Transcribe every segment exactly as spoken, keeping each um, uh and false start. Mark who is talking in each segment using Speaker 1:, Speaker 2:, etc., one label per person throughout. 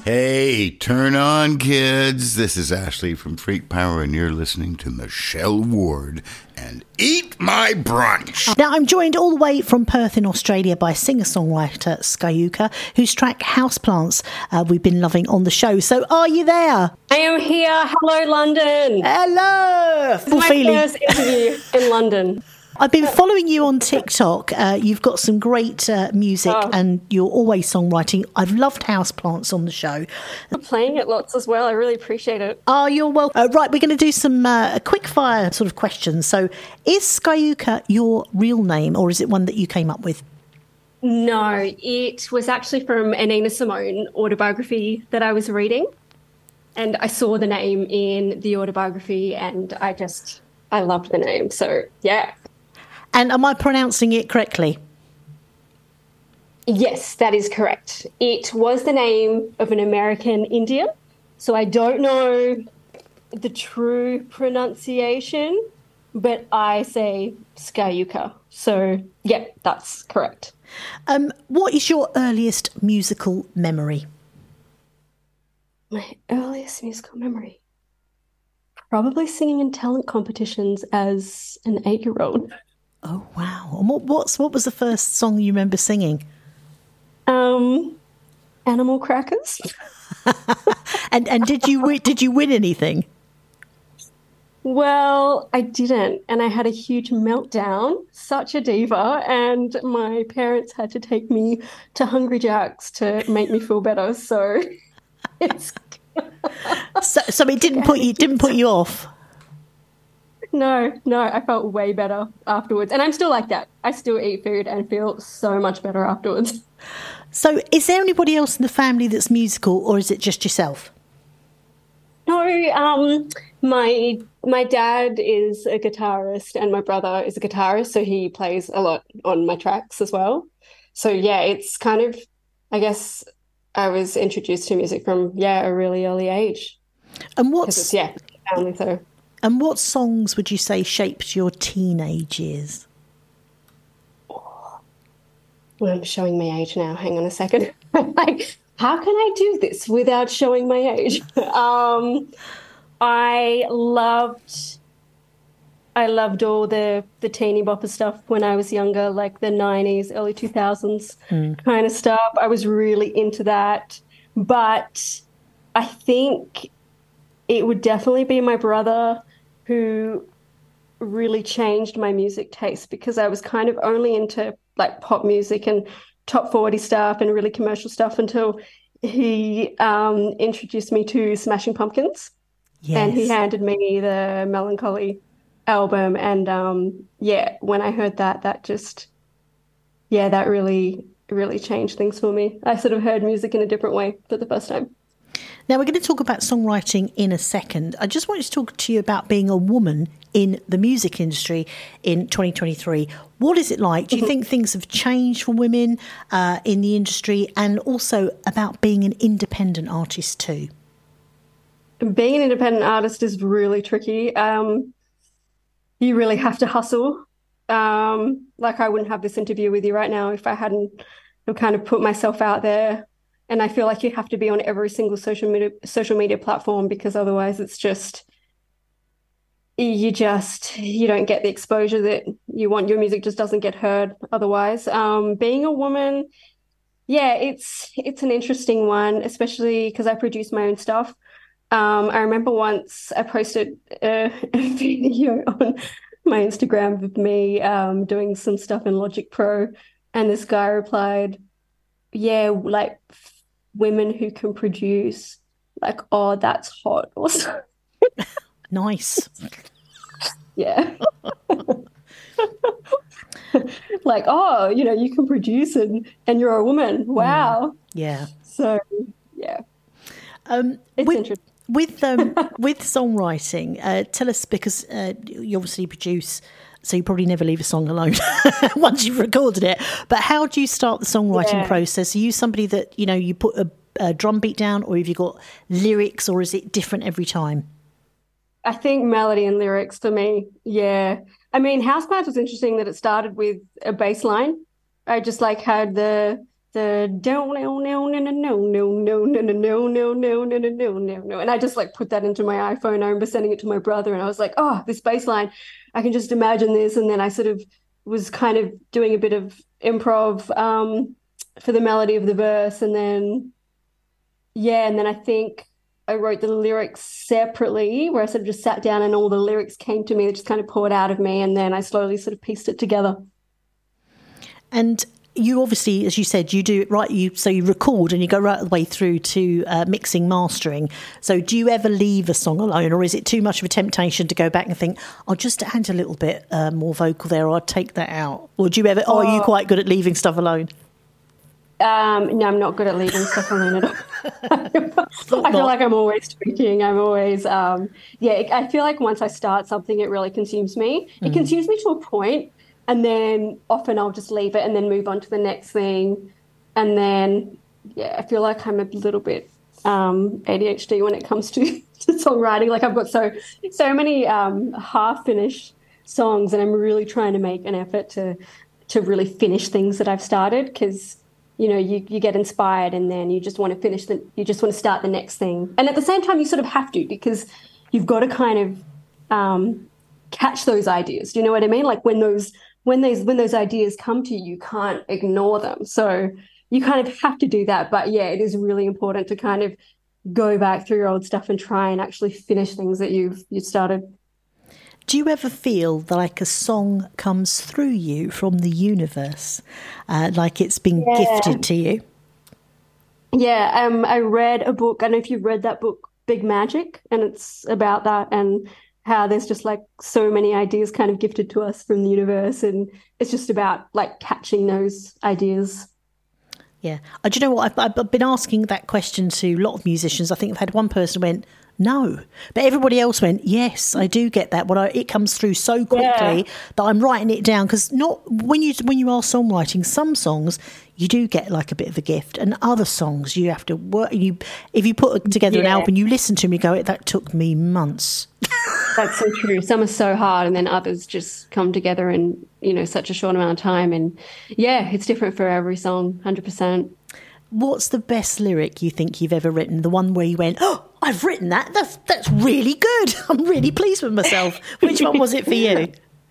Speaker 1: Hey, turn on, kids. This is Ashley from Freak Power, and you're listening to Michelle Ward and Eat My Brunch.
Speaker 2: Now, I'm joined all the way from Perth in Australia by singer-songwriter Skyuka, whose track Houseplants uh, we've been loving on the show. So are you there?
Speaker 3: I am here. Hello, London.
Speaker 2: Hello.
Speaker 3: This is my
Speaker 2: feeling.
Speaker 3: first interview in London.
Speaker 2: I've been following you on TikTok. Uh, you've got some great uh, music
Speaker 3: Oh.
Speaker 2: and you're always songwriting. I've loved Houseplants on the show.
Speaker 3: I'm playing it lots as well. I really appreciate it.
Speaker 2: Oh, you're welcome. Uh, right, we're going to do some uh, quick fire sort of questions. So is Skyuka your real name or is it one that you came up with?
Speaker 3: No, it was actually from a Nina Simone autobiography that I was reading. And I saw the name in the autobiography and I just, I loved the name. So, yeah.
Speaker 2: And am I pronouncing it correctly?
Speaker 3: Yes, that is correct. It was the name of an American Indian. So I don't know the true pronunciation, but I say Skyuka. So, yeah, that's correct.
Speaker 2: Um, what is your earliest musical memory?
Speaker 3: My earliest musical memory? Probably singing in talent competitions as an eight-year-old.
Speaker 2: Oh, wow. And what, what's, what was the first song you remember singing?
Speaker 3: Um, Animal Crackers.
Speaker 2: and and did you wi- did you win anything?
Speaker 3: Well, I didn't, and I had a huge meltdown, such a diva, and my parents had to take me to Hungry Jack's to make me feel better. So it's
Speaker 2: So, so it didn't put you didn't put you off.
Speaker 3: no, no, I felt way better afterwards, and I'm still like that. I still eat food and feel so much better afterwards.
Speaker 2: So, is there anybody else in the family that's musical, or is it just yourself?
Speaker 3: No, um, my my dad is a guitarist and my brother is a guitarist, so he plays a lot on my tracks as well. So yeah, it's kind of, I guess, I was introduced to music from yeah a really early age.
Speaker 2: And
Speaker 3: 'Cause
Speaker 2: what's
Speaker 3: it's, yeah, family. So
Speaker 2: and what songs would you say shaped your teenage years?
Speaker 3: well, I'm showing my age now. Hang on a second. Like, how can I do this without showing my age? um, I loved. I loved all the, the teeny bopper stuff when I was younger, like the nineties, early two thousands kind of stuff. I was really into that. But I think it would definitely be my brother who really changed my music taste because I was kind of only into like pop music and top forty stuff and really commercial stuff until he um, introduced me to Smashing Pumpkins.
Speaker 2: Yes.
Speaker 3: And he handed me the Melancholy album. And um, yeah, when I heard that, that just, yeah, that really, really changed things for me. I sort of heard music in a different way for the first time.
Speaker 2: Now, we're going to talk about songwriting in a second. I just wanted to talk to you about being a woman in the music industry in twenty twenty-three. What is it like? Do you think things have changed for women uh, in the industry, and also about being an independent artist too?
Speaker 3: Being an independent artist is really tricky. Um, you really have to hustle. Um, like I wouldn't have this interview with you right now if I hadn't kind of put myself out there. And I feel like you have to be on every single social media social media platform because otherwise it's just you just you don't get the exposure that you want. Your music just doesn't get heard otherwise. Um, being a woman, yeah, it's it's an interesting one, especially because I produce my own stuff. Um, I remember once I posted a, a video on my Instagram of me um, doing some stuff in Logic Pro, and this guy replied, yeah, like women who can produce, like, oh, that's hot or something.
Speaker 2: Nice.
Speaker 3: Yeah. Like, oh, you know, you can produce and, and you're a woman. Wow.
Speaker 2: Mm, yeah.
Speaker 3: So, yeah.
Speaker 2: Um,
Speaker 3: it's
Speaker 2: with,
Speaker 3: interesting.
Speaker 2: With, um, with songwriting, uh, tell us, because uh, you obviously produce, so you probably never leave a song alone once you've recorded it. But how do you start the songwriting
Speaker 3: Yeah.
Speaker 2: process? Are you somebody that, you know, you put a, a drum beat down, or have you got lyrics, or is it different every time?
Speaker 3: I think melody and lyrics for me, yeah. I mean, Houseplants was interesting that it started with a bass line. I just like had the the don't no no no no no no no no no no no no no no no no, and I just like put that into my iPhone. I remember sending it to my brother, and I was like, oh, this bass line, I can just imagine this. And then I sort of was kind of doing a bit of improv um, for the melody of the verse, and then yeah, and then I think I wrote the lyrics separately, where I sort of just sat down and all the lyrics came to me. They just kind of poured out of me, and then I slowly sort of pieced it together.
Speaker 2: And you obviously, as you said, you do it right. You so you record and you go right the way through to uh, mixing, mastering. So do you ever leave a song alone, or is it too much of a temptation to go back and think, I'll just add a little bit uh, more vocal there, or I'll take that out? Or do you ever? Oh, are you quite good at leaving stuff alone?
Speaker 3: Um, no, I'm not good at leaving stuff alone at all. I feel like I'm always tweaking. I'm always, um, yeah. I feel like once I start something, it really consumes me. It mm. consumes me to a point. And then often I'll just leave it and then move on to the next thing. And then, yeah, I feel like I'm a little bit um, A D H D when it comes to, to songwriting. Like I've got so so many um, half-finished songs, and I'm really trying to make an effort to to really finish things that I've started, because, you know, you, you get inspired and then you just want to finish the, you just want to start the next thing. And at the same time, you sort of have to, because you've got to kind of um, catch those ideas. Do you know what I mean? Like when those When those when those ideas come to you, you can't ignore them. So you kind of have to do that. But yeah, it is really important to kind of go back through your old stuff and try and actually finish things that you've you started.
Speaker 2: Do you ever feel that like a song comes through you from the universe, uh, like it's been yeah. gifted to you?
Speaker 3: Yeah, um, I read a book. I don't know if you've read that book, Big Magic, and it's about that and how there's just like so many ideas kind of gifted to us from the universe, and it's just about like catching those ideas.
Speaker 2: Yeah. Uh, do you know what? I've, I've been asking that question to a lot of musicians. I think I've had one person who went, no, but everybody else went, yes, I do get that. When I, it comes through so quickly yeah. that I'm writing it down, because not when you when you are songwriting, some songs you do get like a bit of a gift, and other songs you have to work. You if you put together yeah. an album, you listen to them, you go, that took me months.
Speaker 3: That's so true. Some are so hard, and then others just come together in, you know, such a short amount of time. And yeah, it's different for every song, one hundred percent.
Speaker 2: What's the best lyric you think you've ever written? The one where you went, oh, I've written that. That's that's really good. I'm really pleased with myself. Which one was it for you?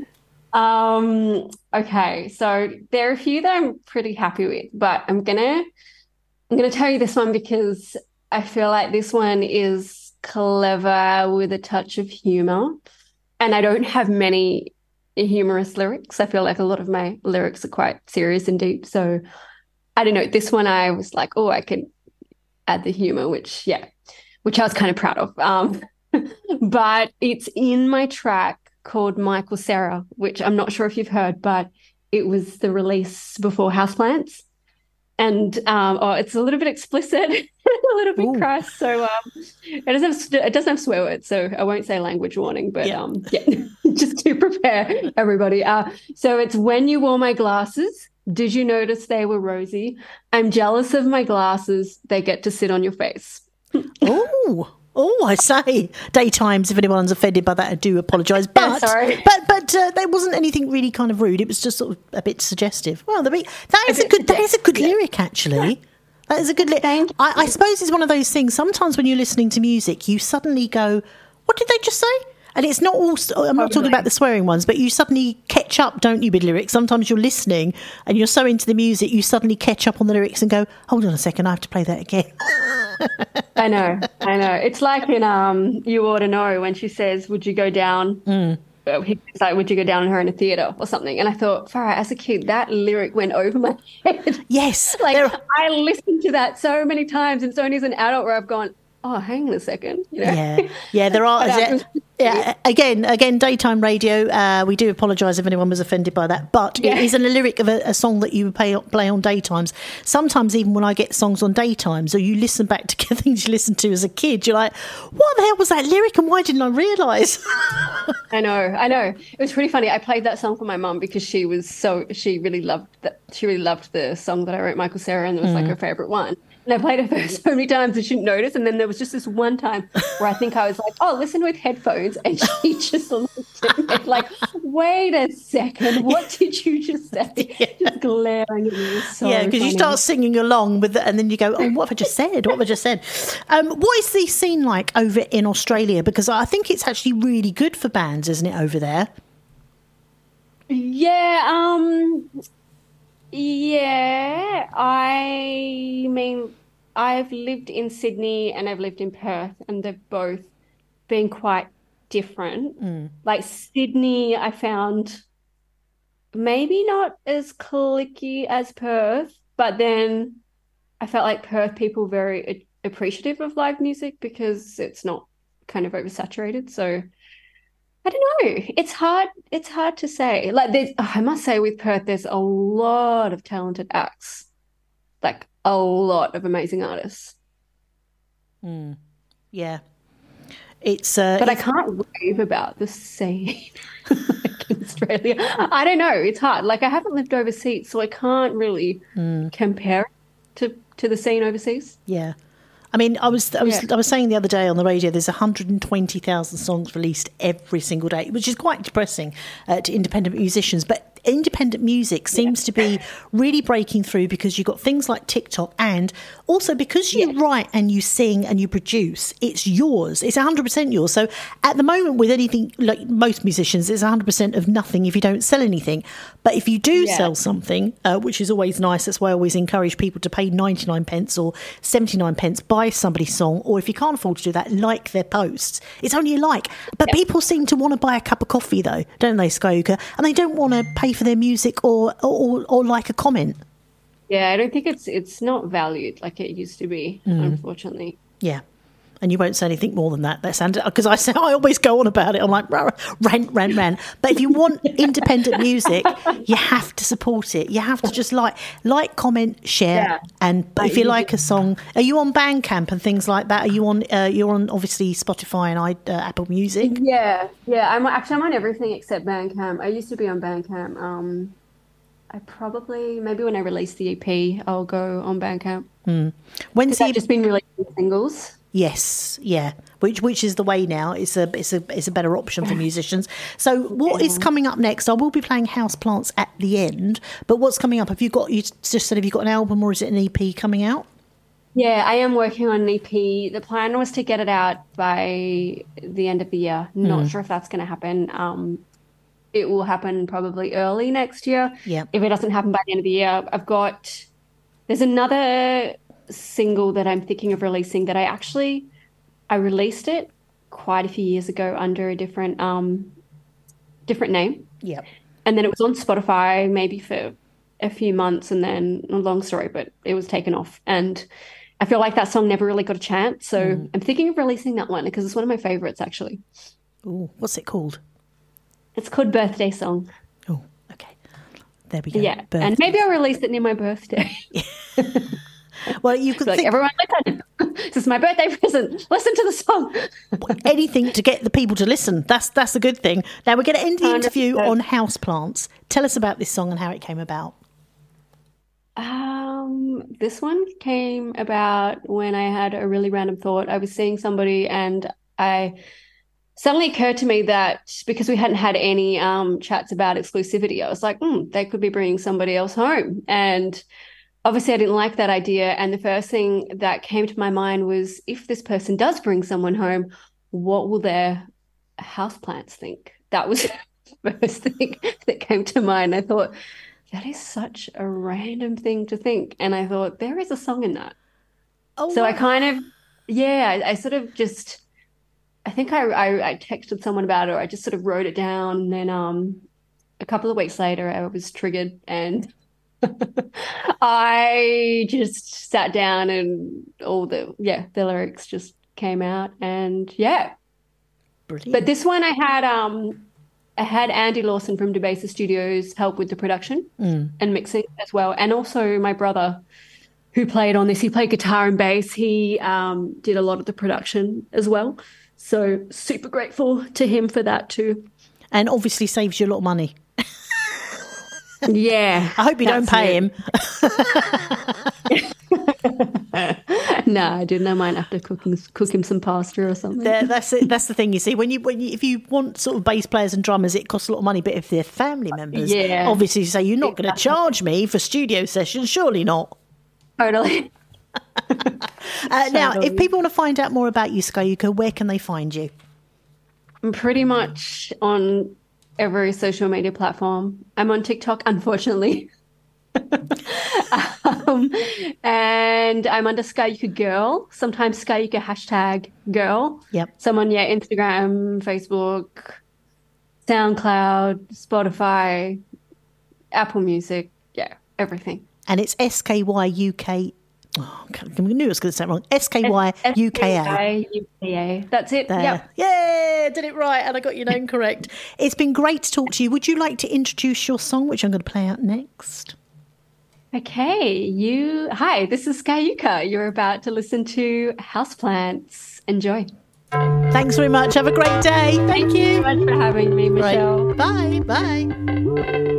Speaker 3: Um, okay, so there are a few that I'm pretty happy with, but I'm gonna I'm gonna tell you this one because I feel like this one is clever with a touch of humor, and I don't have many humorous lyrics. I feel like a lot of my lyrics are quite serious and deep. So I don't know. This one I was like, oh, I can add the humor, which yeah, which I was kind of proud of. Um, but it's in my track called Michael Cera, which I'm not sure if you've heard, but it was the release before Houseplants. And um, oh, it's a little bit explicit, a little bit Ooh. crass. So um, it doesn't have, it doesn't have swear words, so I won't say language warning. But yeah, um, yeah just to prepare everybody. Uh, so it's when you wore my glasses. Did you notice they were rosy? I'm jealous of my glasses. They get to sit on your face.
Speaker 2: Oh. Oh, I say, daytimes, if anyone's offended by that, I do apologise. But,
Speaker 3: Sorry.
Speaker 2: but but uh, there wasn't anything really kind of rude. It was just sort of a bit suggestive. Well, that is a, a good that is a good yeah. lyric, actually. That is a good lyric. I, I suppose it's one of those things, sometimes when you're listening to music, you suddenly go, what did they just say? And it's not all, I'm not talking about the swearing ones, but you suddenly catch up, don't you, with lyrics? Sometimes you're listening and you're so into the music, you suddenly catch up on the lyrics and go, hold on a second, I have to play that again.
Speaker 3: I know, I know. It's like in um, You Ought to Know when she says, would you go down? Mm. It's like, would you go down on her in a theatre or something? And I thought, far out, as a kid, that lyric went over my head.
Speaker 2: Yes.
Speaker 3: Like, I listened to that so many times, and it's only as an adult where I've gone, oh, hang on a second. You know?
Speaker 2: Yeah, yeah, there are. yeah, yeah, again, again, daytime radio. Uh, we do apologise if anyone was offended by that, but yeah. it is a lyric of a, a song that you play, play on daytimes. Sometimes, even when I get songs on daytimes, or you listen back to things you listened to as a kid, you're like, "What the hell was that lyric, and why didn't I realise?"
Speaker 3: I know, I know. It was pretty funny. I played that song for my mum because she was so she really loved that. She really loved the song that I wrote, Michael Cera, and it was mm. like her favourite one. And I played it for so many times and she didn't notice. And then there was just this one time where I think I was like, oh, listen with headphones. And she just looked at me like, wait a second, what did you just say?
Speaker 2: Yeah.
Speaker 3: Just glaring at me. So
Speaker 2: yeah, because you start singing along with it, and then you go, oh, what have I just said? What have I just said? Um, what is the scene like over in Australia? Because I think it's actually really good for bands, isn't it, over there?
Speaker 3: Yeah, um, yeah, I mean, I've lived in Sydney and I've lived in Perth, and they've both been quite different.
Speaker 2: Mm.
Speaker 3: Like Sydney, I found maybe not as cliquey as Perth, but then I felt like Perth people were very a- appreciative of live music because it's not kind of oversaturated. So I don't know. It's hard. It's hard to say. Like there's, oh, I must say with Perth, there's a lot of talented acts, like a lot of amazing artists.
Speaker 2: Mm. Yeah. It's uh,
Speaker 3: But
Speaker 2: it's...
Speaker 3: I can't rave about the scene like in Australia. I don't know. It's hard. Like I haven't lived overseas, so I can't really
Speaker 2: mm.
Speaker 3: compare it to to the scene overseas.
Speaker 2: Yeah. I mean, I was I was
Speaker 3: Yeah.
Speaker 2: I was saying the other day on the radio, there's one hundred twenty thousand songs released every single day, which is quite depressing uh, to independent musicians. But independent music seems to be really breaking through because you've got things like TikTok, and also because you
Speaker 3: Yeah.
Speaker 2: write and you sing and you produce, it's yours. It's one hundred percent yours. So at the moment with anything, like most musicians, it's one hundred percent of nothing if you don't sell anything. But if you do
Speaker 3: Yeah.
Speaker 2: sell something, uh, which is always nice, that's why I always encourage people to pay ninety-nine pence or seventy-nine pence, buy somebody's song, or if you can't afford to do that, like their posts. It's only a like. But
Speaker 3: Yeah.
Speaker 2: people seem to want to buy a cup of coffee though, don't they, Skyoka? And they don't want to pay for their music or, or or like a comment.
Speaker 3: Yeah, I don't think it's it's not valued like it used to be, unfortunately.
Speaker 2: Yeah. And you won't say anything more than that. That's because I say I always go on about it. I'm like rah, rah, rant, rant, rant. But if you want independent music, you have to support it. You have to just like, like, comment, share,
Speaker 3: Yeah.
Speaker 2: and
Speaker 3: Like
Speaker 2: if you
Speaker 3: you
Speaker 2: like
Speaker 3: do.
Speaker 2: a song, are you on Bandcamp and things like that? Are you on? Uh, you're on obviously Spotify and I, uh, Apple Music.
Speaker 3: Yeah, yeah. I'm actually I'm on everything except Bandcamp. I used to be on Bandcamp. Um, I probably maybe when I release the E P, I'll go on Bandcamp.
Speaker 2: When's
Speaker 3: I've
Speaker 2: the
Speaker 3: just been releasing singles.
Speaker 2: Yes, yeah. Which which is the way now. It's a it's a it's a better option for musicians. So what is coming up next? I will be playing Houseplants at the end. But what's coming up? Have you got you just said have you got an album or is it an E P coming out?
Speaker 3: Yeah, I am working on an E P. The plan was to get it out by the end of the year. Not sure if that's going to happen. Um, it will happen probably early next year.
Speaker 2: Yeah.
Speaker 3: If it doesn't happen by the end of the year, I've got there's another single that I'm thinking of releasing that I actually I released it quite a few years ago under a different um different name.
Speaker 2: Yeah.
Speaker 3: And then it was on Spotify maybe for a few months, and then a long story, but it was taken off. And I feel like that song never really got a chance. So I'm thinking of releasing that one because it's one of my favorites, actually.
Speaker 2: Ooh, what's it called?
Speaker 3: It's called Birthday Song.
Speaker 2: Oh, okay. There we go.
Speaker 3: Yeah.
Speaker 2: Birthday.
Speaker 3: And maybe I'll release it near my birthday.
Speaker 2: Well, you could
Speaker 3: Like,
Speaker 2: think
Speaker 3: everyone, listen. This is my birthday present. Listen to the song.
Speaker 2: anything to get the people to listen. That's that's a good thing. Now we're going to end the interview on Houseplants. Tell us about this song and how it came about.
Speaker 3: Um, this one came about when I had a really random thought. I was seeing somebody and I suddenly occurred to me that because we hadn't had any um chats about exclusivity, I was like, hmm, they could be bringing somebody else home. And obviously I didn't like that idea. And the first thing that came to my mind was, if this person does bring someone home, what will their houseplants think? That was the first thing that came to mind. I thought, that is such a random thing to think. And I thought, there is a song in that.
Speaker 2: Oh,
Speaker 3: So I
Speaker 2: wow.
Speaker 3: kind of, yeah, I, I sort of just, I think I, I, I texted someone about it, or I just sort of wrote it down. And then um, a couple of weeks later, I was triggered and I just sat down and all the, yeah, the lyrics just came out. And yeah,
Speaker 2: Brilliant.
Speaker 3: but this one I had, um, I had Andy Lawson from Debasa Studios help with the production and mixing as well. And also my brother who played on this, he played guitar and bass. He um, did a lot of the production as well. So super grateful to him for that too.
Speaker 2: And obviously saves you a lot of money.
Speaker 3: Yeah.
Speaker 2: I hope you don't
Speaker 3: that's
Speaker 2: pay
Speaker 3: it.
Speaker 2: him.
Speaker 3: No, I didn't. I might have to cook him, cook him some pasta or something.
Speaker 2: There, that's it. That's the thing. You see, when you when you, if you want sort of bass players and drummers, it costs a lot of money. But if they're family members,
Speaker 3: Yeah.
Speaker 2: obviously, you say you're not going to charge me for studio sessions. Surely not.
Speaker 3: Totally.
Speaker 2: Uh, now, if people want to find out more about you, Skayuka, where can they find you?
Speaker 3: I'm pretty much on every social media platform. I'm on TikTok, unfortunately. um, and I'm under Skayuka Girl, sometimes Skayuka hashtag girl.
Speaker 2: Yep.
Speaker 3: Someone, yeah, Instagram, Facebook, SoundCloud, Spotify, Apple Music, yeah, everything.
Speaker 2: And it's S K Y U K. Oh, I knew I was going to say it wrong. S K Y U K A.
Speaker 3: U K A. That's it.
Speaker 2: There.
Speaker 3: Yep.
Speaker 2: Yeah, did it right, and I got your name correct. It's been great to talk to you. Would you like to introduce your song, which I'm going to play out next?
Speaker 3: Okay, you. Hi, this is Skayuka. You're about to listen to Houseplants. Enjoy.
Speaker 2: Thanks very much. Have a great day. Thank,
Speaker 3: Thank
Speaker 2: you.
Speaker 3: you so much for having me,
Speaker 2: Right.
Speaker 3: Michelle.
Speaker 2: Bye. Bye.